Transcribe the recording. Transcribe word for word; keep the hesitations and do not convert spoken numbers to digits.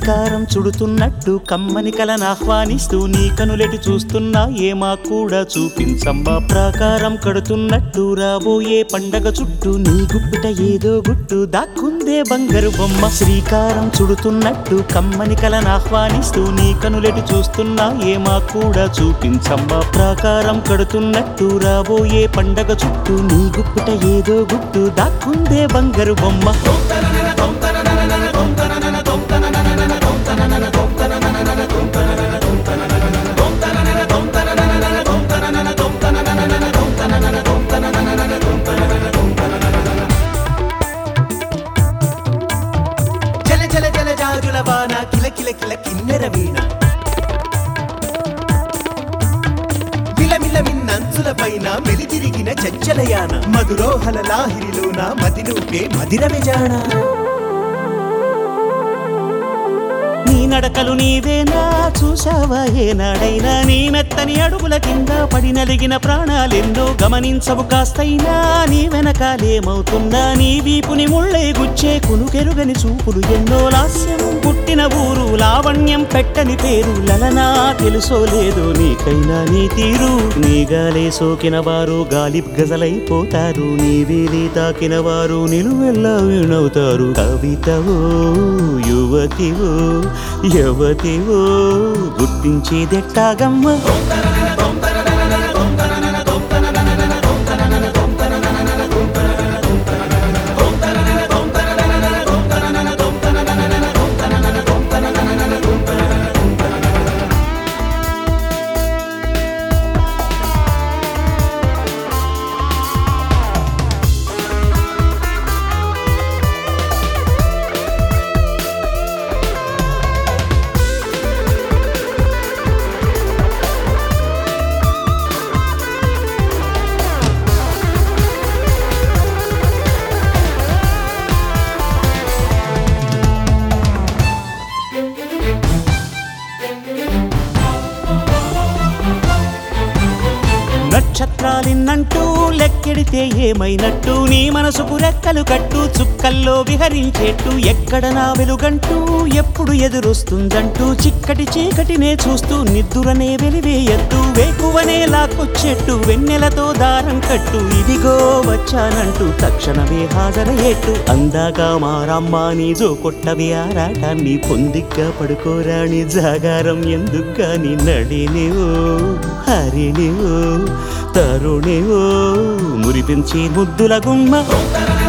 శ్రీకారం చుడుతున్నట్టు కమ్మని కలను ఆహ్వానిస్తూ నీ కనులెటి చూస్తున్నా ఏమా కూడా చూపించమ్మా ప్రాకారం కడుతున్నట్టు రాబోయే పండగ చుట్టూ నీ గుప్పిట ఏదో గుట్టు దాక్కుందే బంగారు బొమ్మ శ్రీకారం చుడుతున్నట్టు కమ్మని కలను ఆహ్వానిస్తూ నీ కనులెటి చూస్తున్నా ఏమా కూడా చూపించమ్మా ప్రాకారం కడుతున్నట్టు రాబోయే పండగ చుట్టూ నీ గుప్పిట ఏదో గుట్టు దాక్కుందే బంగారు బొమ్మ జల జల జల జాజుల వాన కిల కిల కిల కిన్నెర వీణ మిలమిల మిన్నంచుల పైన మెలితిరిగిన చంచలయాన మధురోహల లాహిరిలోన మదినూపే మదిర విజాణ నీ నడకలు నీవేనా చూసావా ఏనాడైనా నీ మెత్తని అడుగుల కింద పడి నలిగిన ప్రాణాలెన్నో గమనించవు కాస్తైనా నీ వెనకాలేమవుతుందా నీ వీపుని ముళ్ళే గుచ్చే కునుకెరుగని చూపులు ఎన్నో లాస్యం పుట్టిన ఊరు లావణ్యం పెట్టని పేరు లలనా తెలుసో లేదో నీకైనా నీ తీరు నీ గాలే సోకిన వారు గాలి గజలైపోతారు నీ వేలి తాకిన వారు నిలువెల్లా వీణవుతారు కవితవో యువతివో యువతివో గుర్తించేదెట్టాగమ్మ నక్షత్రాలిన్నంటూ లెక్కెడితే ఏమైనట్టు నీ మనసుకు రెక్కలు కట్టు చుక్కల్లో విహరించేట్టు ఎక్కడ నా వెలుగంటూ ఎప్పుడు ఎదురొస్తుందంటూ చిక్కటి చీకటినే చూస్తూ నిద్దురనే వెలివేయద్దు వేకువనే లాక్కొచ్చేట్టు వెన్నెలతో దారం కట్టు ఇదిగో వచ్చానంటూ తక్షణమే హాజరయ్యేట్టు అందాక మారమ్మ నీ జో కొట్టవి ఆరాటాన్ని పొందిగ్గా పడుకోరాని జాగారం ఎందుకుగాని నడినివో హరినివో తరుణివో మురిపించి ముద్దుల గుమ్మ